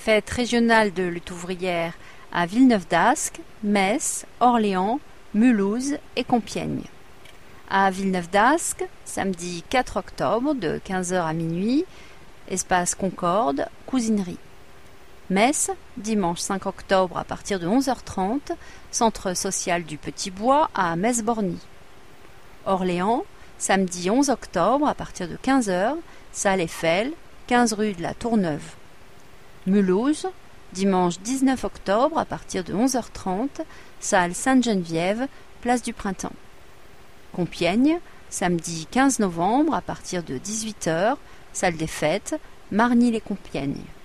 Fête régionale de lutte ouvrière à Villeneuve-d'Ascq, Metz, Orléans, Mulhouse et Compiègne. À Villeneuve-d'Ascq, samedi 4 octobre de 15h à minuit, espace Concorde, cousinerie. Metz, dimanche 5 octobre à partir de 11h30, centre social du Petit Bois à Metz-Borny. Orléans, samedi 11 octobre à partir de 15h, salle Eiffel, 15 rue de la Tourneuve. Mulhouse, dimanche 19 octobre à partir de 11h30, salle Sainte-Geneviève, place du Printemps. Compiègne, samedi 15 novembre à partir de 18h, salle des Fêtes, Marny-les-Compiègnes.